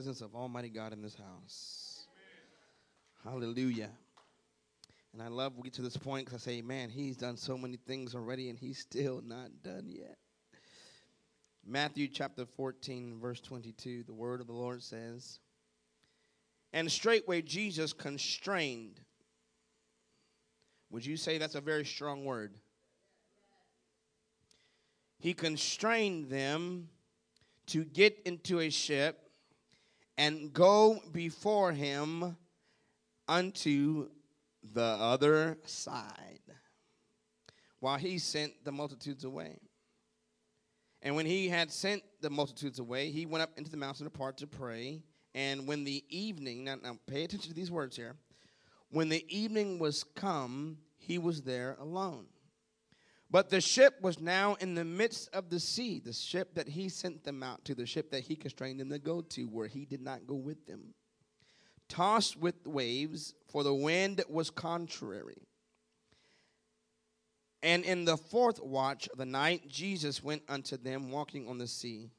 Presence of Almighty God in this house. Hallelujah. And I love we get to this point because I say, man, he's done so many things already and he's still not done yet. Matthew chapter 14, verse 22, the word of the Lord says, and straightway Jesus constrained. Would you say that's a very strong word? He constrained them to get into a ship and go before him unto the other side, while he sent the multitudes away. And when he had sent the multitudes away, he went up into the mountain apart to pray. And when the evening, now pay attention to these words here. When the evening was come, he was there alone. But the ship was now in the midst of the sea, the ship that he sent them out to, the ship that he constrained them to go to, where he did not go with them, tossed with waves, for the wind was contrary. And in the fourth watch of the night, Jesus went unto them walking on the sea.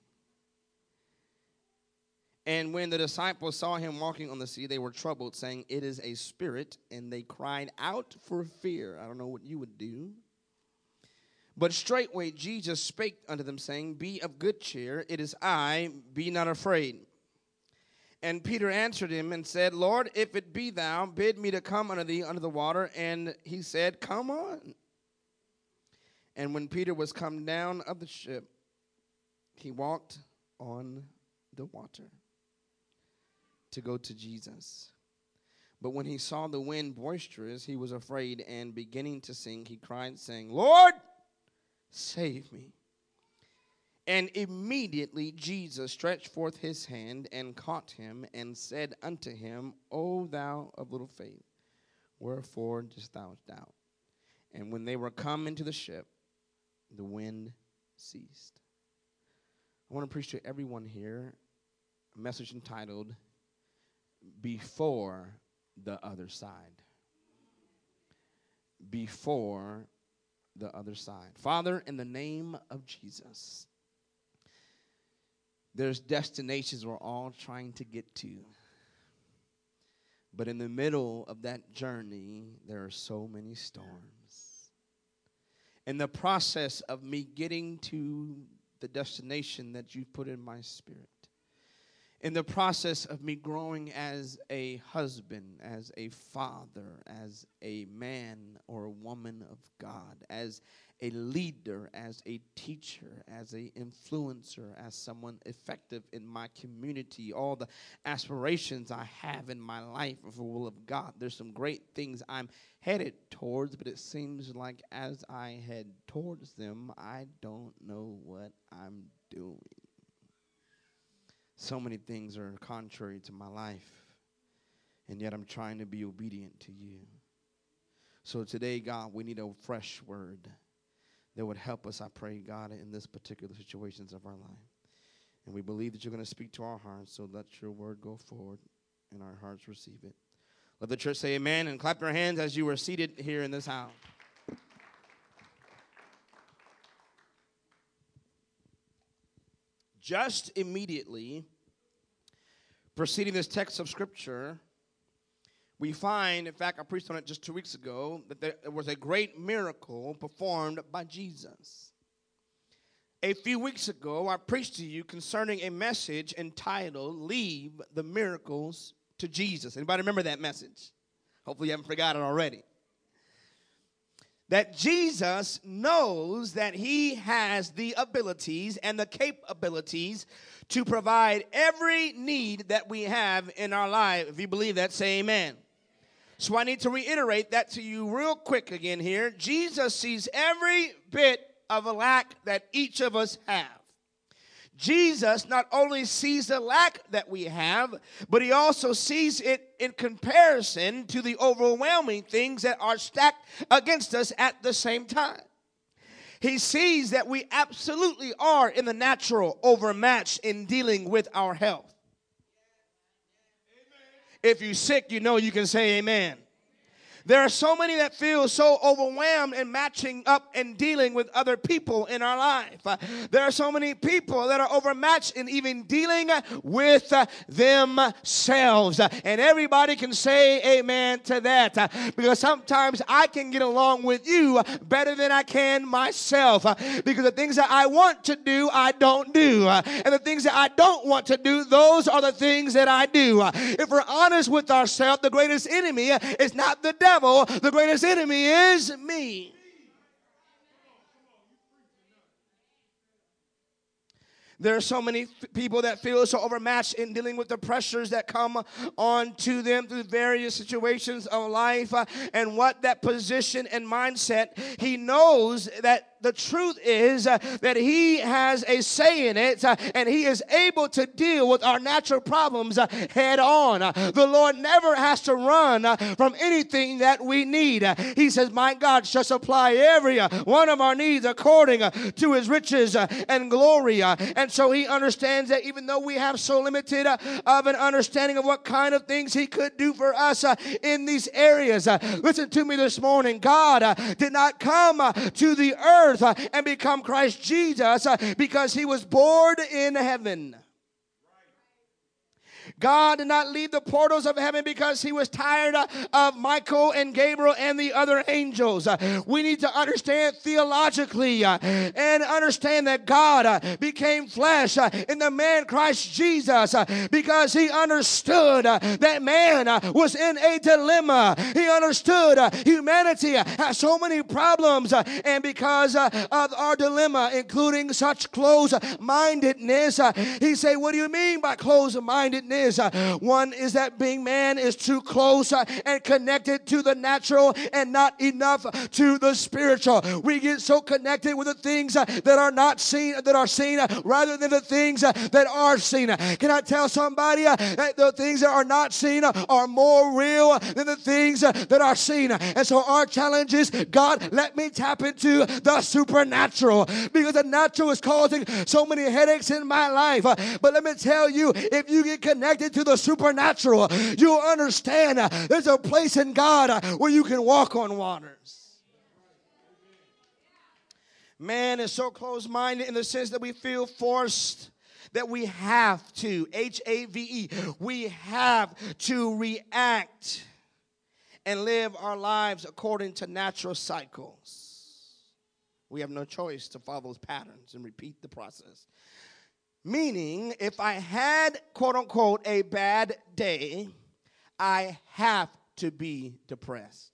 And when the disciples saw him walking on the sea, they were troubled, saying, it is a spirit, and they cried out for fear. I don't know what you would do. But straightway Jesus spake unto them, saying, be of good cheer, it is I, be not afraid. And Peter answered him and said, Lord, if it be thou, bid me to come unto thee under the water. And he said, come on. And when Peter was come down of the ship, he walked on the water to go to Jesus. But when he saw the wind boisterous, he was afraid, and beginning to sink, he cried, saying, Lord, save me. And immediately Jesus stretched forth his hand and caught him and said unto him, O thou of little faith, wherefore dost thou doubt? And when they were come into the ship, the wind ceased. I want to preach to everyone here a message entitled, Before the Other Side. Before the other side. Father, in the name of Jesus, there's destinations we're all trying to get to. But in the middle of that journey, there are so many storms. In the process of me getting to the destination that you put in my spirit, in the process of me growing as a husband, as a father, as a man or a woman of God, as a leader, as a teacher, as an influencer, as someone effective in my community, all the aspirations I have in my life of the will of God. There's some great things I'm headed towards, but it seems like as I head towards them, I don't know what I'm doing. So many things are contrary to my life, and yet I'm trying to be obedient to you. So today, God, we need a fresh word that would help us, I pray, God, in this particular situations of our life. And we believe that you're going to speak to our hearts, so let your word go forward and our hearts receive it. Let the church say amen and clap your hands as you are seated here in this house. Just immediately preceding this text of Scripture, we find, in fact, I preached on it just 2 weeks ago, that there was a great miracle performed by Jesus. A few weeks ago, I preached to you concerning a message entitled, Leave the Miracles to Jesus. Anybody remember that message? Hopefully you haven't forgotten it already. That Jesus knows that he has the abilities and the capabilities to provide every need that we have in our life. If you believe that, say amen. So I need to reiterate that to you real quick again here. Jesus sees every bit of a lack that each of us have. Jesus not only sees the lack that we have, but he also sees it in comparison to the overwhelming things that are stacked against us at the same time. He sees that we absolutely are in the natural overmatched in dealing with our health. If you're sick, you know you can say amen. There are so many that feel so overwhelmed in matching up and dealing with other people in our life. There are so many people that are overmatched in even dealing with themselves. And everybody can say amen to that. Because sometimes I can get along with you better than I can myself. Because the things that I want to do, I don't do. And the things that I don't want to do, those are the things that I do. If we're honest with ourselves, the greatest enemy is not the devil. The greatest enemy is me. There are so many people that feel so overmatched in dealing with the pressures that come on to them through various situations of life. And what that position and mindset, he knows that the truth is that he has a say in it, and he is able to deal with our natural problems head on. The Lord never has to run from anything that we need. He says, my God shall supply every one of our needs according to his riches and glory. And so he understands that even though we have so limited of an understanding of what kind of things he could do for us in these areas. Listen to me this morning. God did not come to the earth and become Christ Jesus because he was born in heaven. God did not leave the portals of heaven because he was tired of Michael and Gabriel and the other angels. We need to understand theologically and understand that God became flesh in the man Christ Jesus because he understood that man was in a dilemma. He understood humanity has so many problems, and because of our dilemma, including such close-mindedness, he said, what do you mean by close-mindedness? One is that being man is too close and connected to the natural and not enough to the spiritual. We get so connected with the things that are not seen, that are seen, rather than the things that are seen. Can I tell somebody that the things that are not seen are more real than the things that are seen? And so our challenge is, God, let me tap into the supernatural, because the natural is causing so many headaches in my life. But let me tell you, if you get connected to the supernatural, you'll understand there's a place in God where you can walk on waters. Man is so close-minded in the sense that we feel forced, that we have to, H-A-V-E, we have to react and live our lives according to natural cycles. We have no choice to follow those patterns and repeat the process. Meaning, if I had, quote unquote, a bad day, I have to be depressed.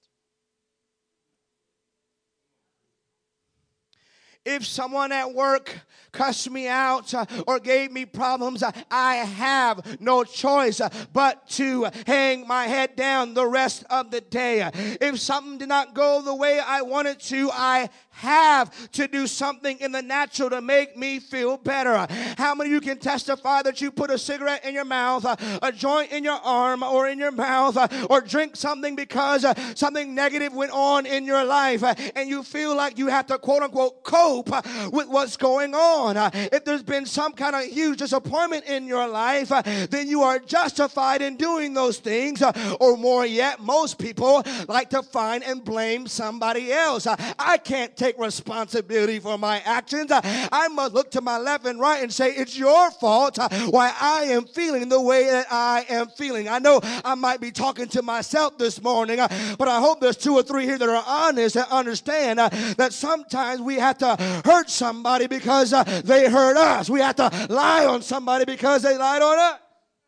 If someone at work cussed me out or gave me problems, I have no choice but to hang my head down the rest of the day. If something did not go the way I wanted to, I have to do something in the natural to make me feel better. How many of you can testify that you put a cigarette in your mouth, a joint in your arm or in your mouth, or drink something because something negative went on in your life, and you feel like you have to, quote unquote, cope with what's going on? If there's been some kind of huge disappointment in your life, then you are justified in doing those things. Or more yet, most people like to find and blame somebody else. I can't take responsibility for my actions. I must look to my left and right and say, it's your fault why I am feeling the way that I am feeling. I know I might be talking to myself this morning, but I hope there's two or three here that are honest and understand that sometimes we have to hurt somebody because they hurt us. We have to lie on somebody because they lied on us.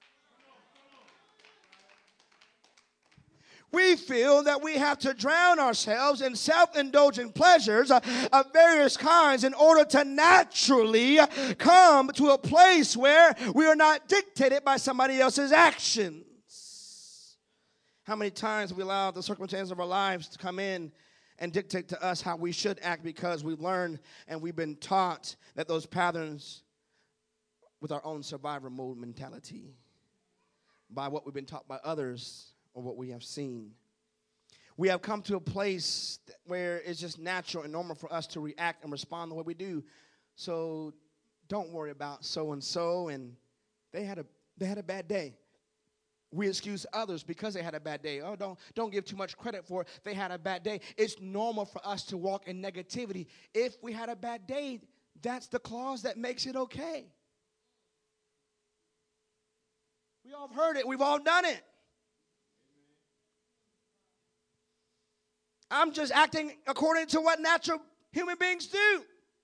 We feel that we have to drown ourselves in self-indulgent pleasures of various kinds in order to naturally come to a place where we are not dictated by somebody else's actions. How many times we allow the circumstances of our lives to come in and dictate to us how we should act because we've learned and we've been taught that those patterns with our own survivor mode mentality, by what we've been taught by others or what we have seen. We have come to a place where it's just natural and normal for us to react and respond the way we do. So don't worry about so-and-so, and they had a bad day. We excuse others because they had a bad day. Oh, don't give too much credit for it. They had a bad day. It's normal for us to walk in negativity. If we had a bad day, that's the clause that makes it okay. We all have heard it. We've all done it. I'm just acting according to what natural human beings do.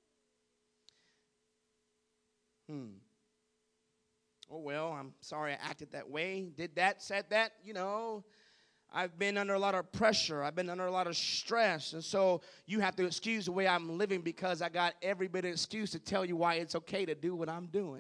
Oh, well, I'm sorry I acted that way, did that, said that. You know, I've been under a lot of pressure. I've been under a lot of stress. And so you have to excuse the way I'm living because I got every bit of excuse to tell you why it's okay to do what I'm doing.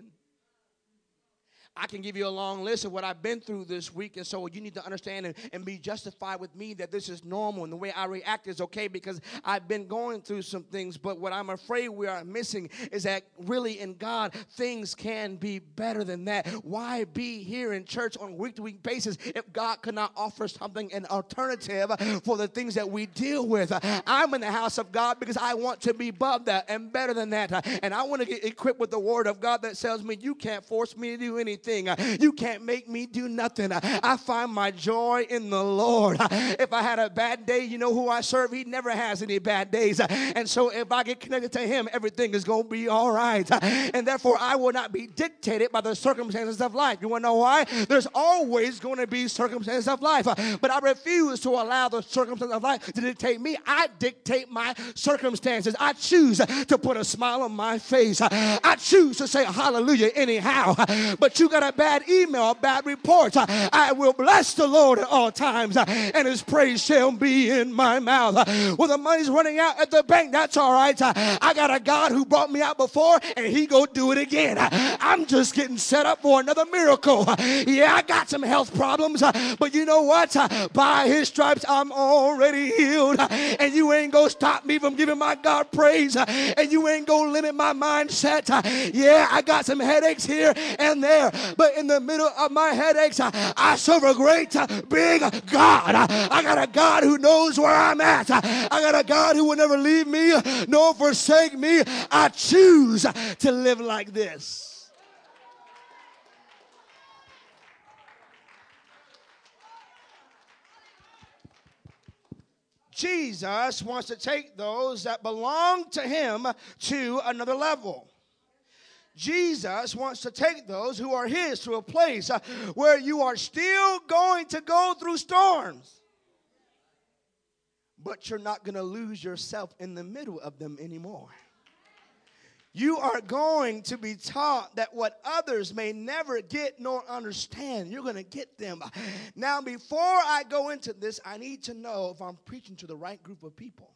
I can give you a long list of what I've been through this week, and so you need to understand and be justified with me that this is normal, and the way I react is okay because I've been going through some things. But what I'm afraid we are missing is that really in God, things can be better than that. Why be here in church on a week-to-week basis if God could not offer something, an alternative for the things that we deal with? I'm in the house of God because I want to be above that and better than that, and I want to get equipped with the word of God that tells me you can't force me to do anything. You can't make me do nothing. I find my joy in the Lord. If I had a bad day, you know who I serve? He never has any bad days. And so if I get connected to him, everything is going to be all right. And therefore, I will not be dictated by the circumstances of life. You want to know why? There's always going to be circumstances of life. But I refuse to allow the circumstances of life to dictate me. I dictate my circumstances. I choose to put a smile on my face. I choose to say hallelujah anyhow. But you got a bad email, a bad report. I will bless the Lord at all times, and his praise shall be in my mouth. Well, the money's running out at the bank. That's all right. I got a God who brought me out before, and he go do it again. I'm just getting set up for another miracle. Yeah, I got some health problems, but you know what? By his stripes, I'm already healed, and you ain't gonna stop me from giving my God praise, and you ain't gonna limit my mindset. Yeah, I got some headaches here and there, but in the middle of my headaches, I serve a great big God. I got a God who knows where I'm at. I got a God who will never leave me nor forsake me. I choose to live like this. Jesus wants to take those that belong to him to another level. Jesus wants to take those who are his to a place where you are still going to go through storms, but you're not going to lose yourself in the middle of them anymore. You are going to be taught that what others may never get nor understand, you're going to get them. Now, before I go into this, I need to know if I'm preaching to the right group of people.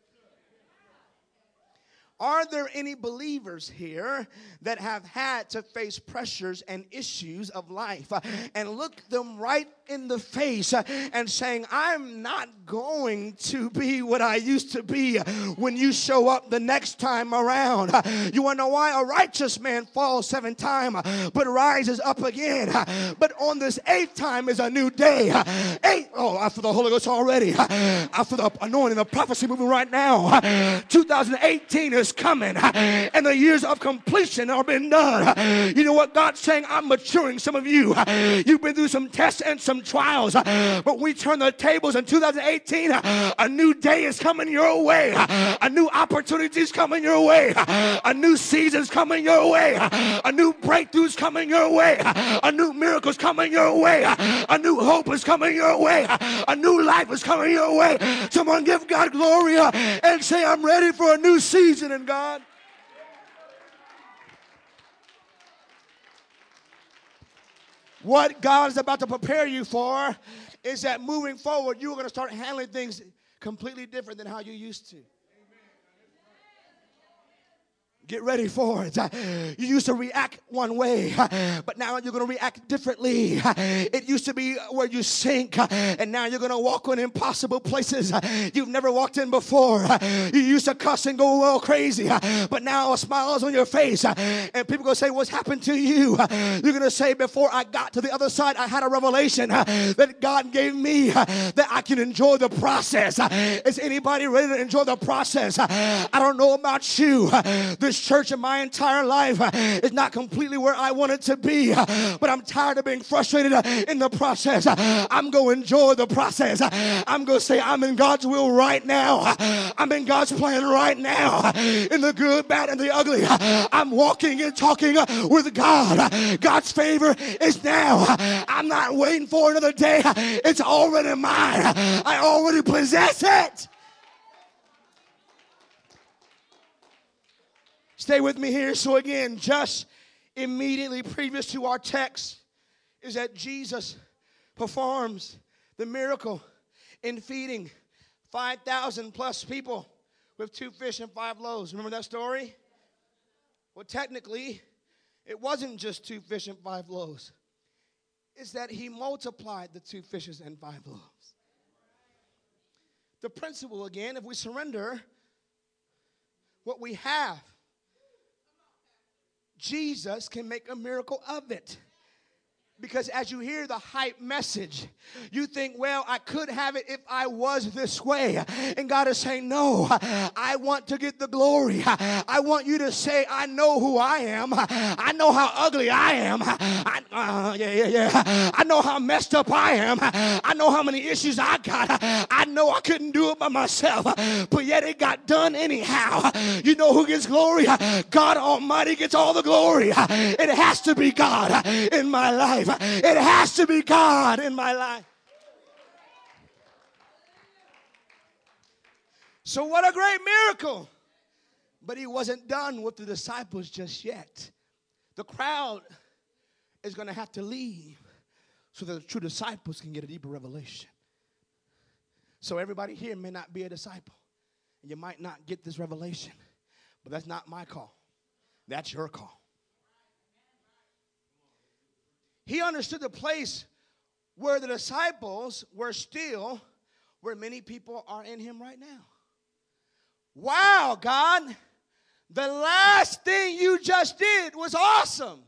Are there any believers here that have had to face pressures and issues of life and look them right in the face and saying, I'm not going to be what I used to be when you show up the next time around? You want to know why? A righteous man falls 7 times but rises up again. But on this 8th time is a new day. I feel the Holy Ghost already. I feel the anointing, the prophecy moving right now. 2018 is coming, and the years of completion are being done. You know what God's saying? I'm maturing some of you. You've been through some tests and some trials, but we turn the tables in 2018. A new day is coming your way. A new opportunity is coming your way. A new season is coming your way. A new breakthrough is coming your way. A new miracle is coming your way. A new hope is coming your way. A new life is coming your way. Someone give God glory and say, I'm ready for a new season in God. What God is about to prepare you for is that moving forward, you're going to start handling things completely different than how you used to. Get ready for it. You used to react one way, but now you're going to react differently. It used to be where you sink, and now you're going to walk in impossible places you've never walked in before. You used to cuss and go all crazy, but now a smile is on your face, and people going to say, what's happened to you? You're going to say, before I got to the other side, I had a revelation that God gave me that I can enjoy the process. Is anybody ready to enjoy the process? I don't know about you. This church in my entire life is not completely where I want it to be, but I'm tired of being frustrated in the process. I'm going to enjoy the process. I'm going to say I'm in God's will right now. I'm in God's plan right now. In the good, bad, and the ugly, I'm walking and talking with God. God's favor is now. I'm not waiting for another day. It's already mine. I already possess it. Stay with me here. So again, just immediately previous to our text is that Jesus performs the miracle in feeding 5,000 plus people with 2 fish and 5 loaves. Remember that story? Well, technically, it wasn't just 2 fish and 5 loaves. It's that he multiplied the 2 fishes and 5 loaves. The principle, again, if we surrender what we have, Jesus can make a miracle of it. Because as you hear the hype message, you think, well, I could have it if I was this way. And God is saying, no, I want to get the glory. I want you to say, I know who I am. I know how ugly I am. I know how messed up I am. I know how many issues I got. I know I couldn't do it by myself, but yet it got done anyhow. You know who gets glory? God Almighty gets all the glory. It has to be God in my life. It has to be God in my life. So what a great miracle. But he wasn't done with the disciples just yet. The crowd is going to have to leave so that the true disciples can get a deeper revelation. So everybody here may not be a disciple. And you might not get this revelation. But that's not my call. That's your call. He understood the place where the disciples were still where many people are in him right now. Wow, God, the last thing you just did was awesome.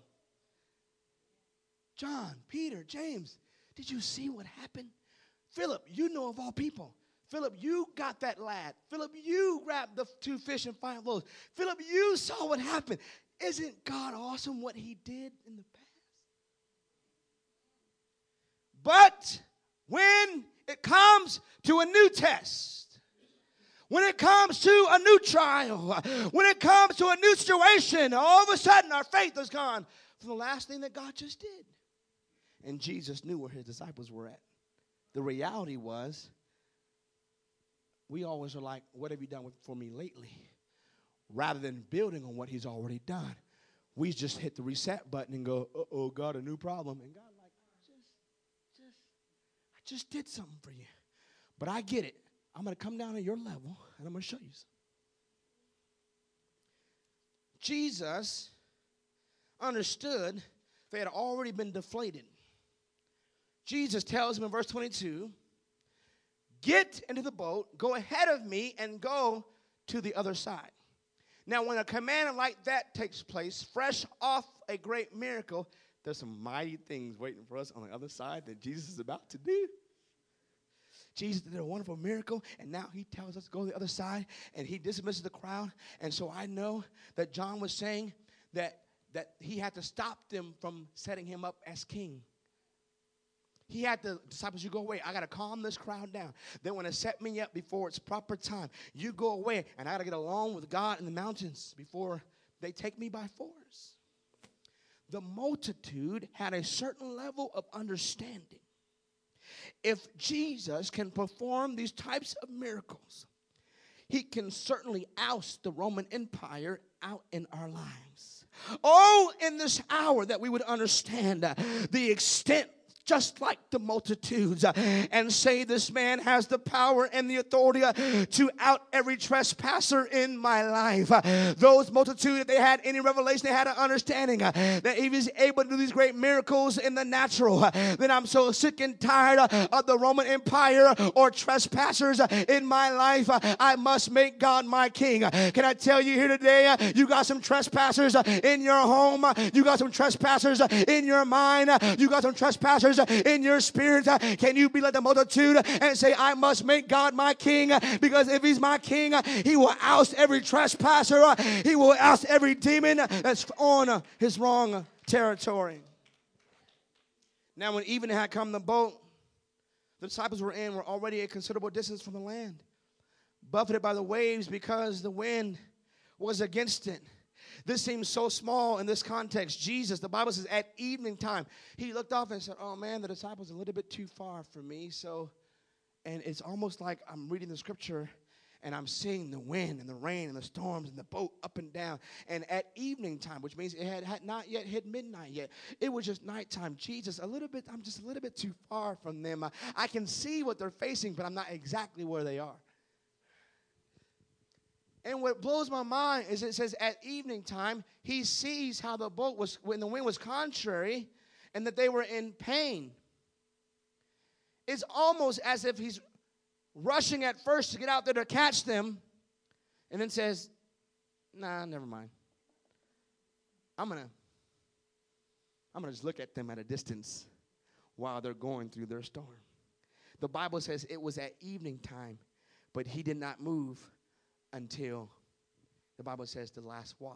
John, Peter, James, did you see what happened? Philip, you know of all people. Philip, you got that lad. Philip, you grabbed the 2 fish and 5 loaves. Philip, you saw what happened. Isn't God awesome what he did in the past? But when it comes to a new test, when it comes to a new trial, when it comes to a new situation, all of a sudden our faith is gone from the last thing that God just did. And Jesus knew where his disciples were at. The reality was, we always are like, what have you done for me lately? Rather than building on what he's already done, we just hit the reset button and go, uh-oh, God, a new problem. And God, I just did something for you. But I get it. I'm going to come down to your level, and I'm going to show you something. Jesus understood they had already been deflated. Jesus tells him in verse 22, get into the boat, go ahead of me, and go to the other side. Now, when a command like that takes place, fresh off a great miracle, there's some mighty things waiting for us on the other side that Jesus is about to do. Jesus did a wonderful miracle, and now he tells us to go to the other side, and he dismisses the crowd. And so I know that John was saying that he had to stop them from setting him up as king. He had the disciples, you go away. I got to calm this crowd down. They want to set me up before it's proper time. You go away, and I got to get along with God in the mountains before they take me by force. The multitude had a certain level of understanding. If Jesus can perform these types of miracles, he can certainly oust the Roman Empire out in our lives. Oh, in this hour that we would understand the extent, just like the multitudes, and say this man has the power and the authority to out every trespasser in my life. Those multitudes, if they had any revelation, they had an understanding that he was able to do these great miracles in the natural. Then I'm so sick and tired of the Roman Empire or trespassers in my life. I must make God my king. Can I tell you here today, you got some trespassers in your home. You got some trespassers in your mind. You got some trespassers stirrers in your spirit? Can you be like the multitude and say, I must make God my king, because if he's my king, he will oust every trespasser. He will oust every demon that's on his wrong territory. Now, when evening had come, the boat the disciples were already a considerable distance from the land, buffeted by the waves because the wind was against it. This seems so small in this context. Jesus, the Bible says, at evening time, he looked off and said, oh man, the disciples are a little bit too far for me. And it's almost like I'm reading the scripture and I'm seeing the wind and the rain and the storms and the boat up and down. And at evening time, which means it had not yet hit midnight yet. It was just nighttime. Jesus, I'm just a little bit too far from them. I can see what they're facing, but I'm not exactly where they are. And what blows my mind is it says at evening time, he sees how the boat was, when the wind was contrary, and that they were in pain. It's almost as if he's rushing at first to get out there to catch them, and then says, nah, never mind. I'm gonna just look at them at a distance while they're going through their storm. The Bible says it was at evening time, but he did not move until, the Bible says, the last watch.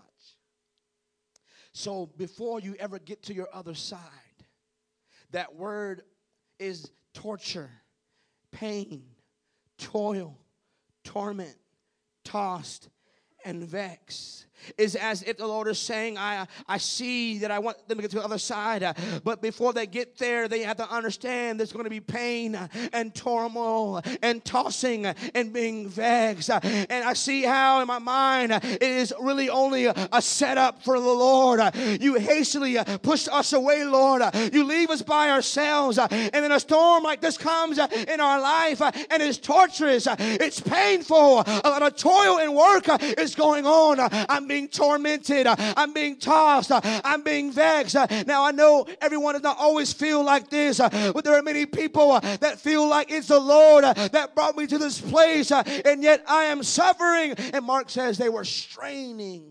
So before you ever get to your other side, that word is torture, pain, toil, torment, tossed, and vexed. Is as if the Lord is saying, I see that I want them to get to the other side, but before they get there, they have to understand there's going to be pain and turmoil and tossing and being vexed. And I see how in my mind it is really only a setup for the Lord. You hastily push us away, Lord. You leave us by ourselves, and then a storm like this comes in our life, and it's torturous. It's painful. A lot of toil and work is going on. I'm being tormented. I'm being tossed. I'm being vexed. Now, I know everyone does not always feel like this, but there are many people that feel like it's the Lord that brought me to this place, and yet I am suffering. And Mark says they were straining.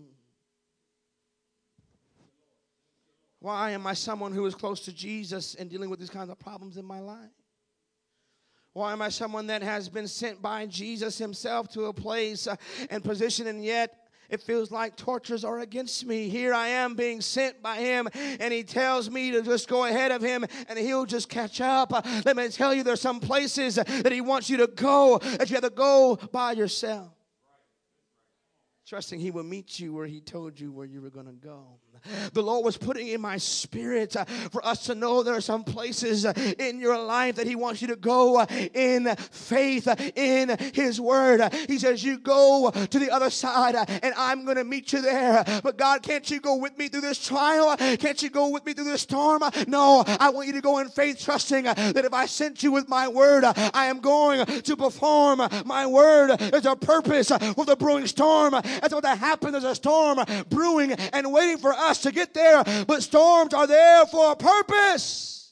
Why am I someone who is close to Jesus and dealing with these kinds of problems in my life? Why am I someone that has been sent by Jesus himself to a place and position, and yet it feels like tortures are against me? Here I am being sent by him, and he tells me to just go ahead of him, and he'll just catch up. Let me tell you, there's some places that he wants you to go that you have to go by yourself. Trusting he will meet you where he told you where you were going to go. The Lord was putting in my spirit for us to know there are some places in your life that he wants you to go in faith, in his word. He says, you go to the other side and I'm going to meet you there. But God, can't you go with me through this trial? Can't you go with me through this storm? No, I want you to go in faith, trusting that if I sent you with my word, I am going to perform my word. There's a purpose with the brewing storm. That's what happens. There's a storm brewing and waiting for us to get there, but storms are there for a purpose.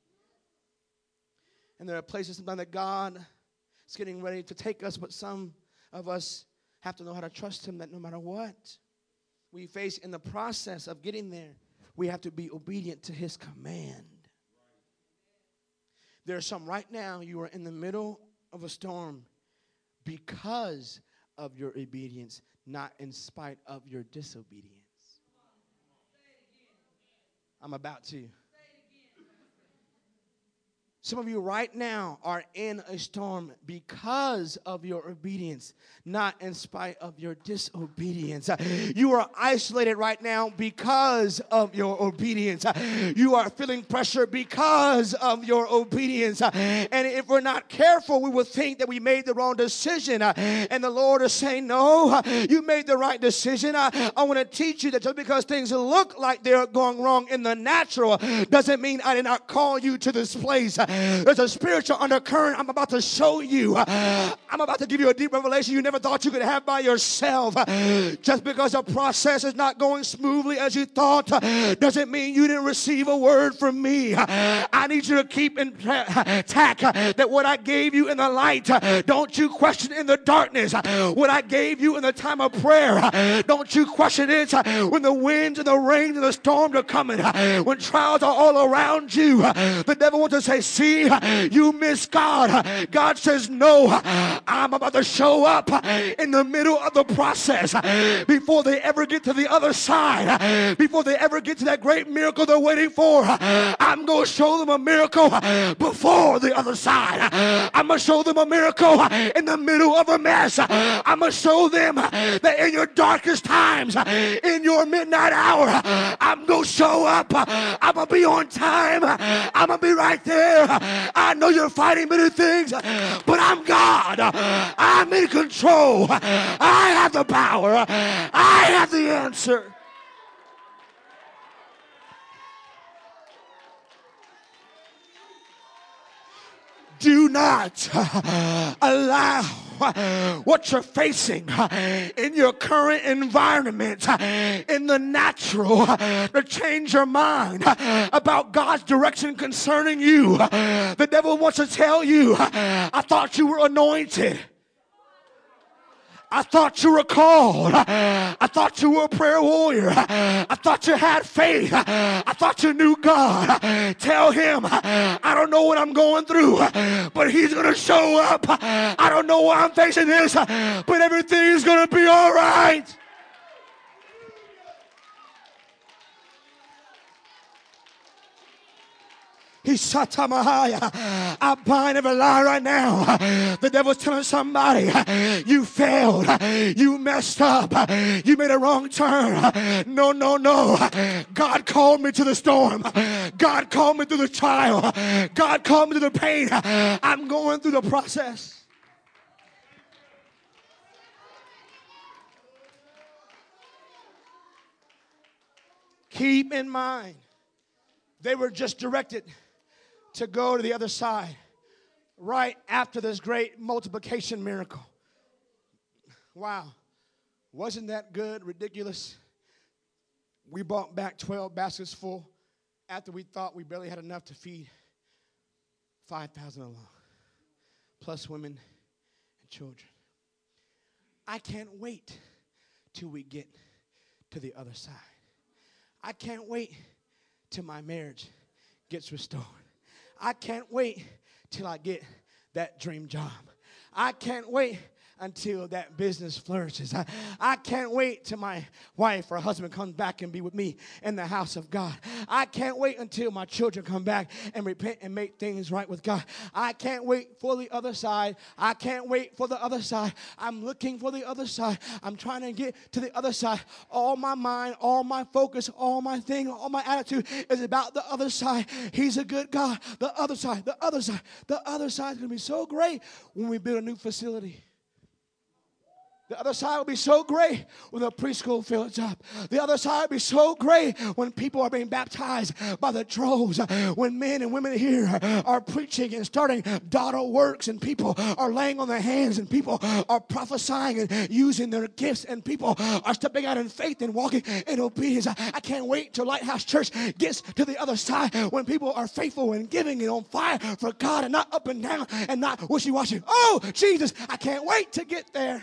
And there are places sometimes that God is getting ready to take us, but some of us have to know how to trust him, that no matter what we face in the process of getting there, we have to be obedient to his command. There are some right now, you are in the middle of a storm because of your obedience, not in spite of your disobedience. I'm about to. Some of you right now are in a storm because of your obedience, not in spite of your disobedience. You are isolated right now because of your obedience. You are feeling pressure because of your obedience. And if we're not careful, we will think that we made the wrong decision. And the Lord is saying, no, you made the right decision. I want to teach you that just because things look like they're going wrong in the natural doesn't mean I did not call you to this place. There's a spiritual undercurrent I'm about to show you. I'm about to give you a deep revelation you never thought you could have by yourself. Just because the process is not going smoothly as you thought doesn't mean you didn't receive a word from me. I need you to keep intact that what I gave you in the light, don't you question in the darkness. What I gave you in the time of prayer, don't you question it when the winds and the rain and the storms are coming. When trials are all around you, the devil wants to say, see, you miss God. God says, no, I'm about to show up in the middle of the process before they ever get to the other side, before they ever get to that great miracle they're waiting for. I'm going to show them a miracle before the other side. I'm going to show them a miracle in the middle of a mess. I'm going to show them that in your darkest times, in your midnight hour, I'm going to show up. I'm going to be on time. I'm going to be right there. I know you're fighting many things, but I'm God. I'm in control. I have the power. I have the answer. Do not allow what you're facing in your current environment, in the natural, to change your mind about God's direction concerning you. The devil wants to tell you, I thought you were anointed. I thought you were called. I thought you were a prayer warrior. I thought you had faith. I thought you knew God. Tell him, I don't know what I'm going through, but he's going to show up. I don't know why I'm facing this, but everything's going to be all right. I bind every lie right now. The devil's telling somebody, you failed, you messed up, you made a wrong turn. No, no, no. God called me to the storm. God called me through the trial. God called me through the pain. I'm going through the process. Keep in mind, they were just directed to go to the other side right after this great multiplication miracle. Wow. Wasn't that good? Ridiculous. We brought back 12 baskets full after we thought we barely had enough to feed 5,000 alone, plus women and children. I can't wait till we get to the other side. I can't wait till my marriage gets restored. I can't wait till I get that dream job. I can't wait until that business flourishes. I can't wait till my wife or husband comes back and be with me in the house of God. I can't wait until my children come back and repent and make things right with God. I can't wait for the other side. I can't wait for the other side. I'm looking for the other side. I'm trying to get to the other side. All my mind, all my focus, all my thing, all my attitude is about the other side. He's a good God. The other side, the other side, the other side is going to be so great when we build a new facility. The other side will be so great when the preschool fills up. The other side will be so great when people are being baptized by the droves. When men and women here are preaching and starting daughter works, and people are laying on their hands, and people are prophesying and using their gifts, and people are stepping out in faith and walking in obedience. I can't wait till Lighthouse Church gets to the other side, when people are faithful and giving and on fire for God and not up and down and not wishy-washy. Oh, Jesus, I can't wait to get there.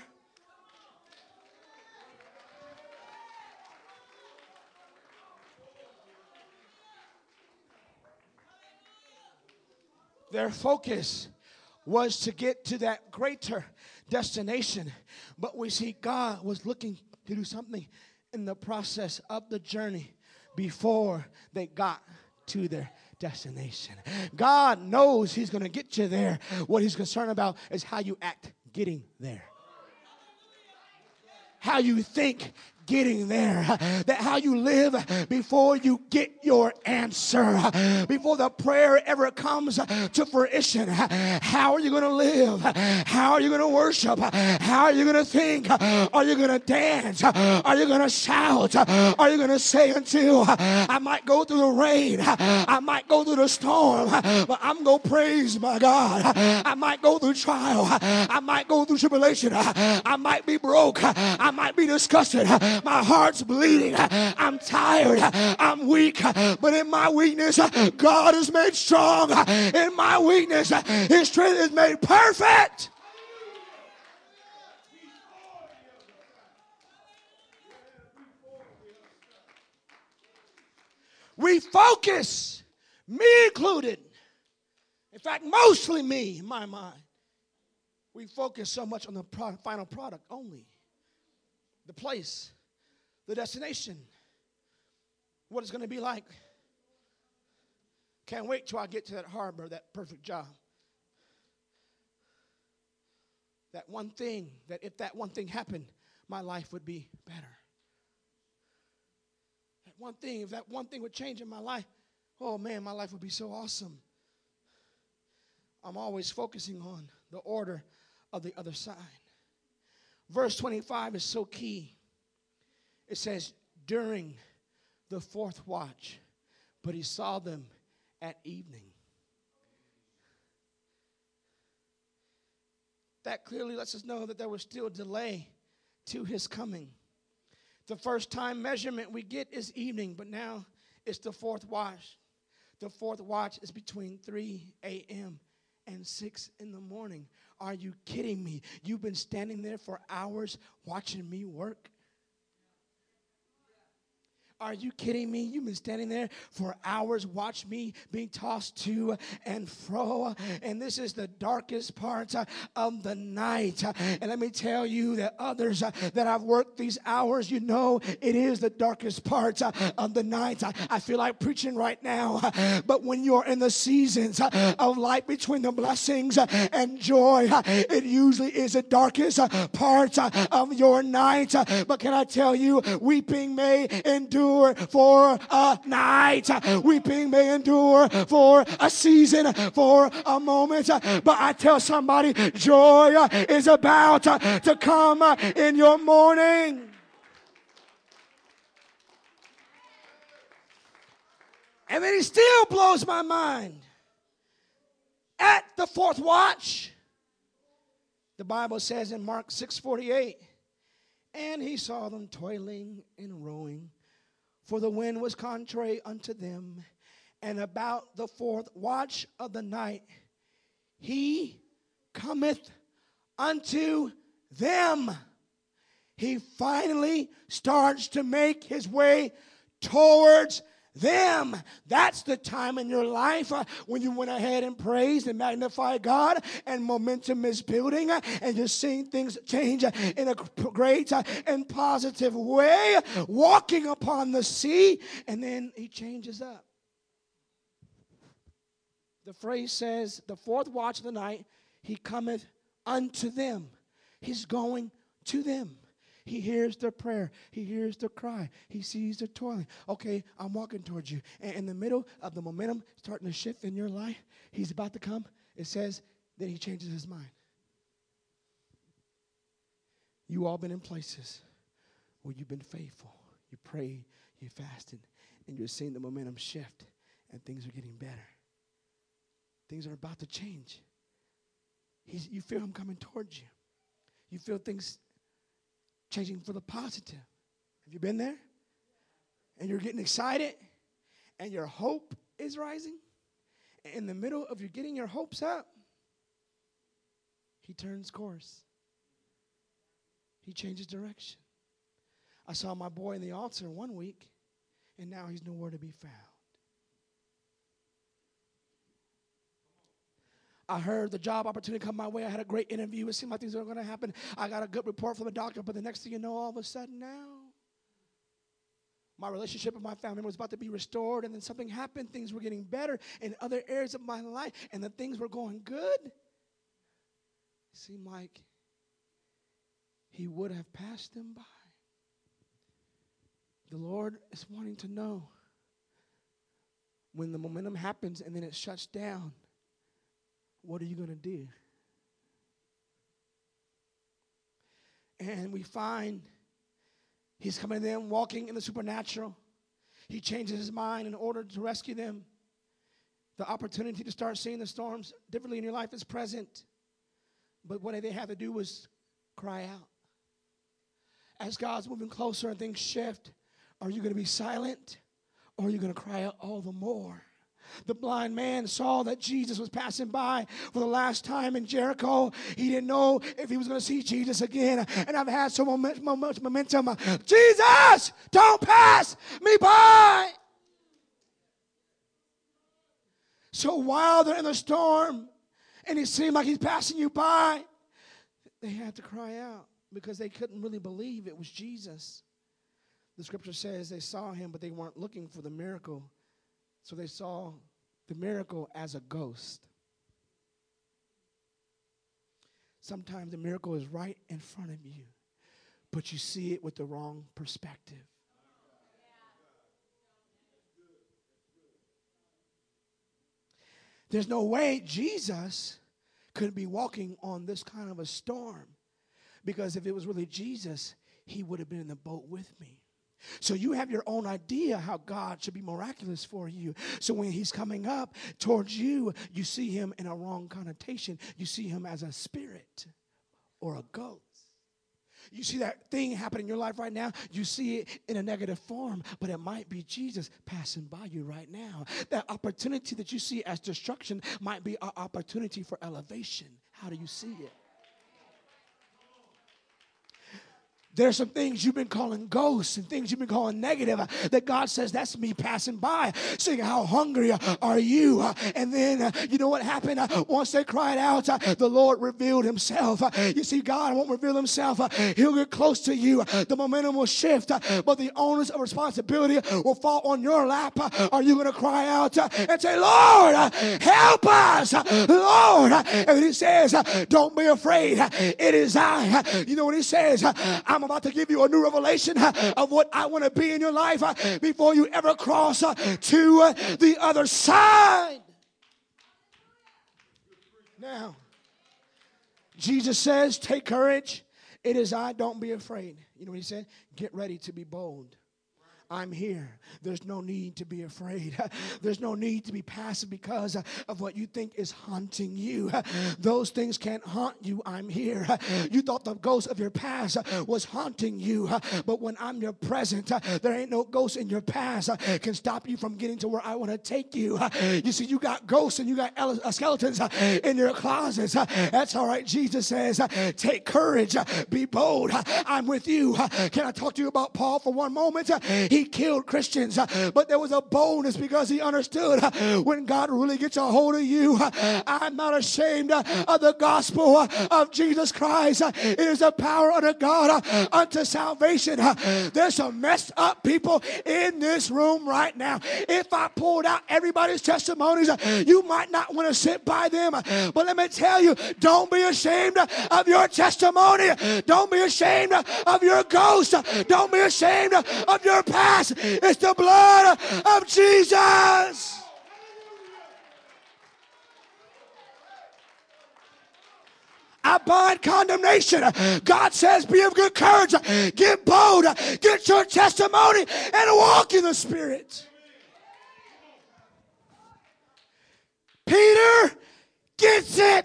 Their focus was to get to that greater destination. But we see God was looking to do something in the process of the journey before they got to their destination. God knows he's going to get you there. What he's concerned about is how you act getting there. How you think getting there. That how you live before you get your answer, before the prayer ever comes to fruition. How are you going to live? How are you going to worship? How are you going to think? Are you going to dance? Are you going to shout? Are you going to say until I might go through the rain, I might go through the storm, but I'm going to praise my God. I might go through trial. I might go through tribulation. I might be broke. I might be disgusted. My heart's bleeding. I'm tired. I'm weak. But in my weakness, God is made strong. In my weakness, His strength is made perfect. We focus, me included. In fact, mostly me, in my mind. We focus so much on the final product only. The place, the destination, what it's going to be like. Can't wait till I get to that harbor, that perfect job. That one thing, that if that one thing happened, my life would be better. That one thing, if that one thing would change in my life, oh man, my life would be so awesome. I'm always focusing on the order of the other side. Verse 25 is so key. It says, during the fourth watch, but he saw them at evening. That clearly lets us know that there was still delay to his coming. The first time measurement we get is evening, but now it's the fourth watch. The fourth watch is between 3 a.m. and 6 in the morning. Are you kidding me? You've been standing there for hours watching me work? Are you kidding me? You've been standing there for hours, watch me being tossed to and fro. And this is the darkest part of the night. And let me tell you that others that I've worked these hours, you know, it is the darkest part of the night. I feel like preaching right now. But when you're in the seasons of light between the blessings and joy, it usually is the darkest part of your night. But can I tell you, weeping may endure for a night. Weeping may endure for a season, for a moment. But I tell somebody, joy is about to come in your morning. And then he still blows my mind. At the fourth watch, the Bible says in Mark 6:48, and he saw them toiling and rowing, for the wind was contrary unto them. And about the fourth watch of the night, he cometh unto them. He finally starts to make his way towards them. That's the time in your life when you went ahead and praised and magnified God, and momentum is building, and you're seeing things change in a great and positive way, walking upon the sea, and then he changes up. The phrase says, the fourth watch of the night, he cometh unto them. He's going to them. He hears their prayer. He hears their cry. He sees their toiling. Okay, I'm walking towards you. And in the middle of the momentum starting to shift in your life, he's about to come. It says that he changes his mind. You all been in places where you've been faithful. You prayed, you fasted, and you're seeing the momentum shift, and things are getting better. Things are about to change. You feel him coming towards you. You feel things changing for the positive. Have you been there? And you're getting excited, and your hope is rising. In the middle of you getting your hopes up, he turns course. He changes direction. I saw my boy in the altar one week, and now he's nowhere to be found. I heard the job opportunity come my way. I had a great interview. It seemed like things were going to happen. I got a good report from the doctor, but the next thing you know, all of a sudden now, my relationship with my family was about to be restored, and then something happened. Things were getting better in other areas of my life, and the things were going good. It seemed like he would have passed them by. The Lord is wanting to know when the momentum happens and then it shuts down, what are you going to do? And we find he's coming to them walking in the supernatural. He changes his mind in order to rescue them. The opportunity to start seeing the storms differently in your life is present. But what they have to do was cry out. As God's moving closer and things shift, are you going to be silent or are you going to cry out all the more? The blind man saw that Jesus was passing by for the last time in Jericho. He didn't know if he was going to see Jesus again. And I've had so much momentum. Jesus, don't pass me by. So while they're in the storm and it seemed like he's passing you by, they had to cry out because they couldn't really believe it was Jesus. The scripture says they saw him, but they weren't looking for the miracle. So they saw the miracle as a ghost. Sometimes the miracle is right in front of you, but you see it with the wrong perspective. There's no way Jesus could be walking on this kind of a storm, because if it was really Jesus, he would have been in the boat with me. So you have your own idea how God should be miraculous for you. So when he's coming up towards you, you see him in a wrong connotation. You see him as a spirit or a ghost. You see that thing happening in your life right now, you see it in a negative form, but it might be Jesus passing by you right now. That opportunity that you see as destruction might be an opportunity for elevation. How do you see it? There's some things you've been calling ghosts and things you've been calling negative that God says, that's me passing by, saying, how hungry are you? And then you know what happened? Once they cried out, the Lord revealed himself. You see, God won't reveal himself. He'll get close to you. The momentum will shift, but the onus of responsibility will fall on your lap. Are you going to cry out and say, Lord, help us, Lord? And he says, don't be afraid. It is I. You know what he says? I'm about to give you a new revelation of what I want to be in your life before you ever cross to the other side. Now, Jesus says, take courage. It is I. Don't be afraid. You know what he said? Get ready to be bold. I'm here. There's no need to be afraid. There's no need to be passive because of what you think is haunting you. Those things can't haunt you. I'm here. You thought the ghost of your past was haunting you, but when I'm your present, there ain't no ghost in your past can stop you from getting to where I want to take you. You see, you got ghosts and you got skeletons in your closets. That's all right. Jesus says, take courage, be bold. I'm with you. Can I talk to you about Paul for one moment? He killed Christians, but there was a boldness because he understood when God really gets a hold of you, I'm not ashamed of the gospel of Jesus Christ. It is the power of the God unto salvation. There's some messed up people in this room right now. If I pulled out everybody's testimonies, you might not want to sit by them, but let me tell you, don't be ashamed of your testimony. Don't be ashamed of your ghost. Don't be ashamed of your past. It's the blood of Jesus. I bind condemnation. God says, be of good courage. Get bold. Get your testimony and walk in the Spirit. Peter gets it.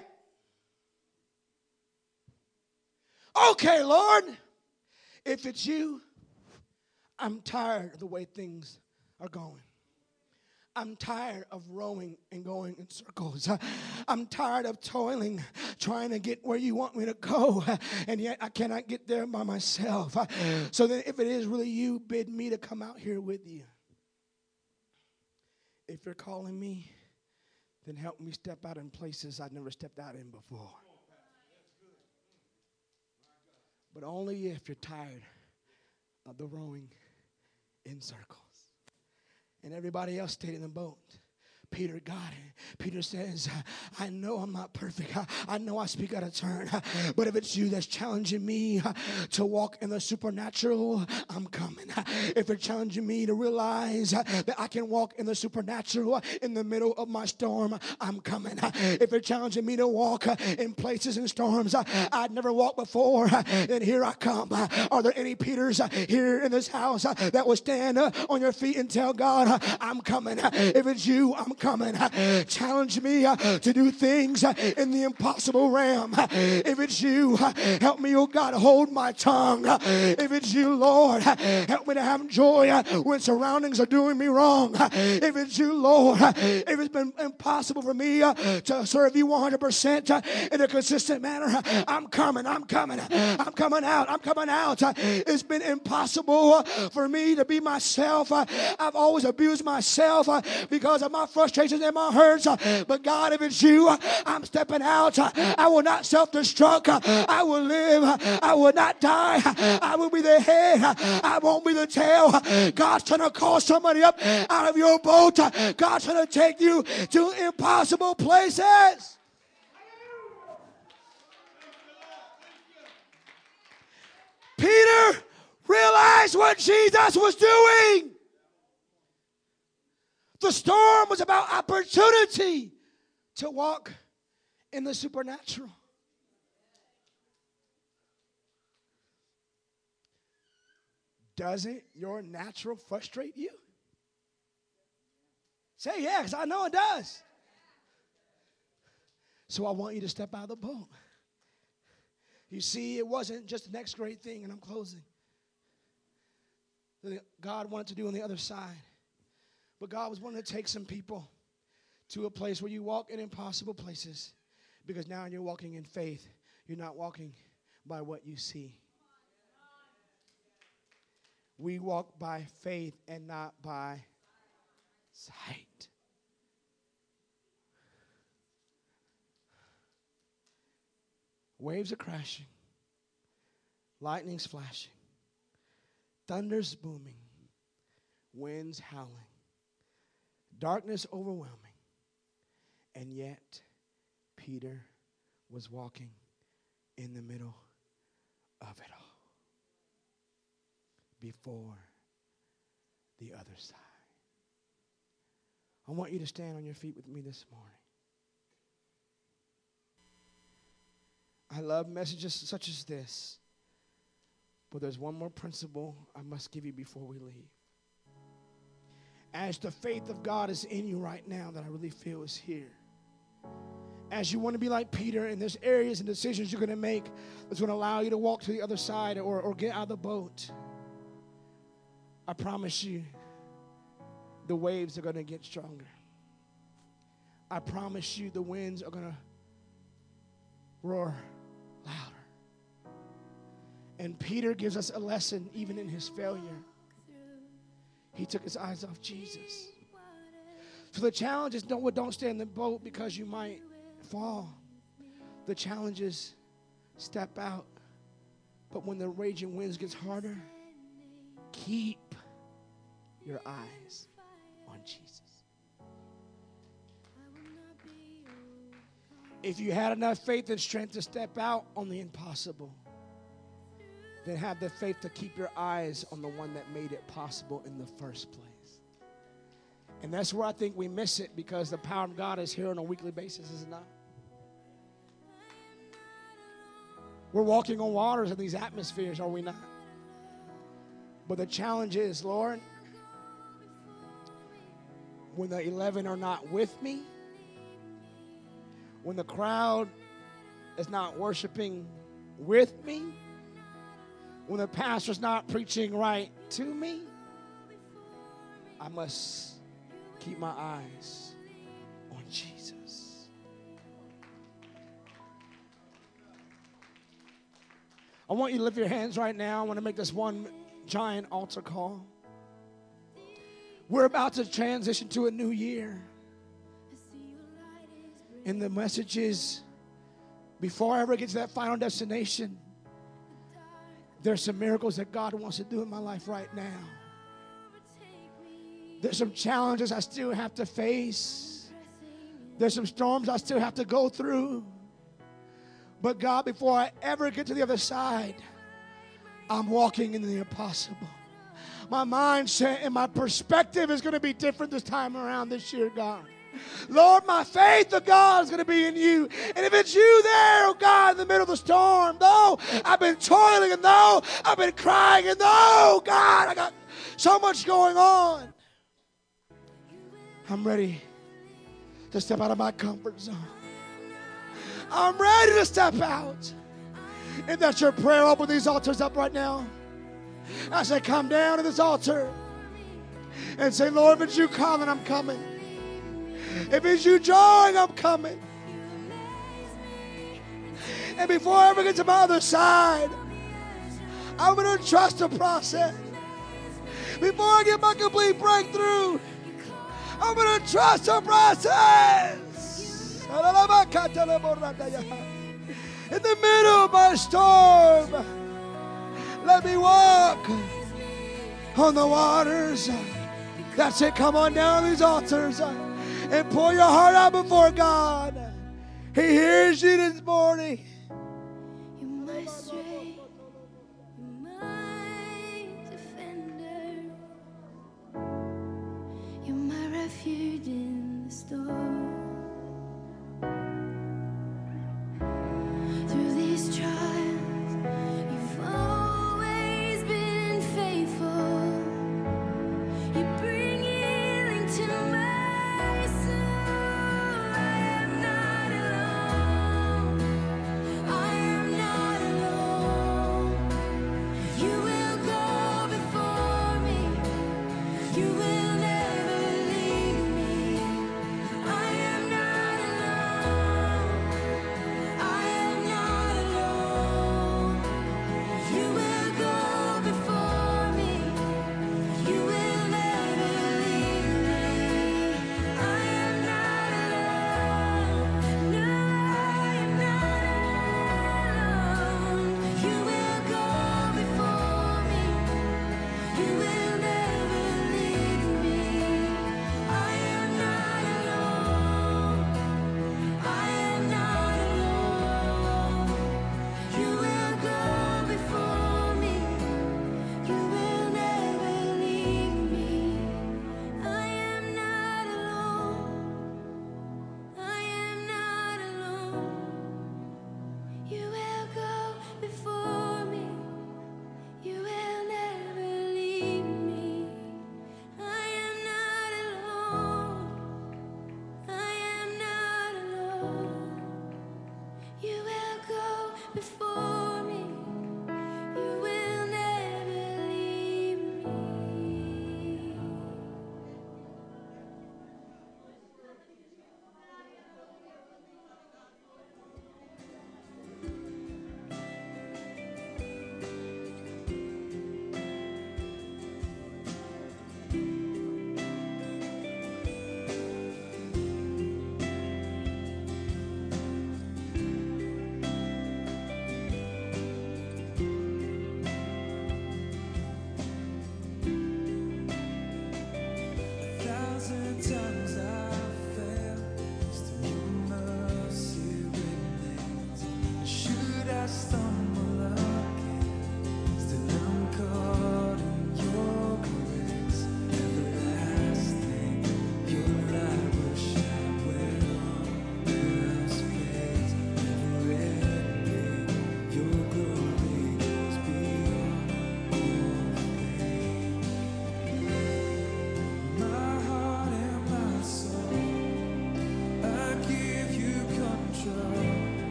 Okay, Lord, if it's you, I'm tired of the way things are going. I'm tired of rowing and going in circles. I'm tired of toiling, trying to get where you want me to go, and yet I cannot get there by myself. So then if it is really you, bid me to come out here with you. If you're calling me, then help me step out in places I've never stepped out in before. But only if you're tired of the rowing in circles. And everybody else stayed in the boat. Peter got it. Peter says, I know I'm not perfect. I know I speak out of turn. But if it's you that's challenging me to walk in the supernatural, I'm coming. If it's challenging me to realize that I can walk in the supernatural in the middle of my storm, I'm coming. If it's challenging me to walk in places and storms I'd never walked before, then here I come. Are there any Peters here in this house that will stand on your feet and tell God, I'm coming? If it's you, I'm coming. Challenge me to do things in the impossible realm. If it's you, help me, oh God, hold my tongue. If it's you, Lord, help me to have joy when surroundings are doing me wrong. If it's you, Lord, if it's been impossible for me to serve you 100% in a consistent manner, I'm coming. I'm coming out. I'm coming out. It's been impossible for me to be myself. I've always abused myself because of my frustrations and my hurts. But God, if it's you, I'm stepping out. I will not self-destruct. I will live. I will not die. I will be the head. I won't be the tail. God's trying to call somebody up out of your boat. God's trying to take you to impossible places. Peter realized what Jesus was doing. The storm was about opportunity to walk in the supernatural. Doesn't your natural frustrate you? Say yes, I know it does. So I want you to step out of the boat. You see, it wasn't just the next great thing, and I'm closing, that God wanted to do on the other side. But God was wanting to take some people to a place where you walk in impossible places, because now you're walking in faith. You're not walking by what you see. We walk by faith and not by sight. Waves are crashing. Lightning's flashing. Thunder's booming. Winds howling. Darkness overwhelming. And yet, Peter was walking in the middle of it all. Before the other side. I want you to stand on your feet with me this morning. I love messages such as this, but there's one more principle I must give you before we leave. As the faith of God is in you right now that I really feel is here, as you want to be like Peter, and there's areas and decisions you're going to make that's going to allow you to walk to the other side or get out of the boat, I promise you, the waves are going to get stronger. I promise you, the winds are going to roar louder. And Peter gives us a lesson even in his failure. He took his eyes off Jesus. So the challenge is don't stay in the boat because you might fall. The challenge is step out. But when the raging winds gets harder, keep your eyes on Jesus. If you had enough faith and strength to step out on the impossible, then have the faith to keep your eyes on the one that made it possible in the first place. And that's where I think we miss it, because the power of God is here on a weekly basis, is it not? We're walking on waters in these atmospheres, are we not? But the challenge is, Lord, when the 11 are not with me, when the crowd is not worshiping with me, when the pastor's not preaching right to me, I must keep my eyes on Jesus. I want you to lift your hands right now. I want to make this one giant altar call. We're about to transition to a new year. And the message is, before I ever get to that final destination, there's some miracles that God wants to do in my life right now. There's some challenges I still have to face. There's some storms I still have to go through. But God, before I ever get to the other side, I'm walking in the impossible. My mindset and my perspective is going to be different this time around this year, God. Lord, my faith, oh God, is going to be in you. And if it's you there, oh God, in the middle of the storm, though I've been toiling, and though I've been crying, and though, God, I got so much going on, I'm ready to step out of my comfort zone. I'm ready to step out. If that's your prayer, open these altars up right now. I say, come down to this altar and say, Lord, if it's you calling, I'm coming. If it's you drawing, I'm coming. And before I ever get to my other side, I'm going to trust the process. Before I get my complete breakthrough, I'm going to trust the process. In the middle of my storm, let me walk on the waters. That's it. Come on down these altars and pour your heart out before God. He hears you this morning. You're my strength, you're my defender. You're my refuge in the storm. Through these trials, you've always been faithful. You bring healing to my soul. I am not alone. I am not alone. You will go before me. You will never leave me. I am not alone. I am not alone. You will go before me. You will never leave me. I am not alone. No, I am not alone. You will go before me. You will never leave me. I am not alone. I am not alone. You will go before me. You will never leave me. I am not alone. I am not alone. You will go before me. You will never leave me. I am not alone. I am not alone. You will go before me. You will never leave me. Thousand times I failed, still your mercy remains. Should I stumble?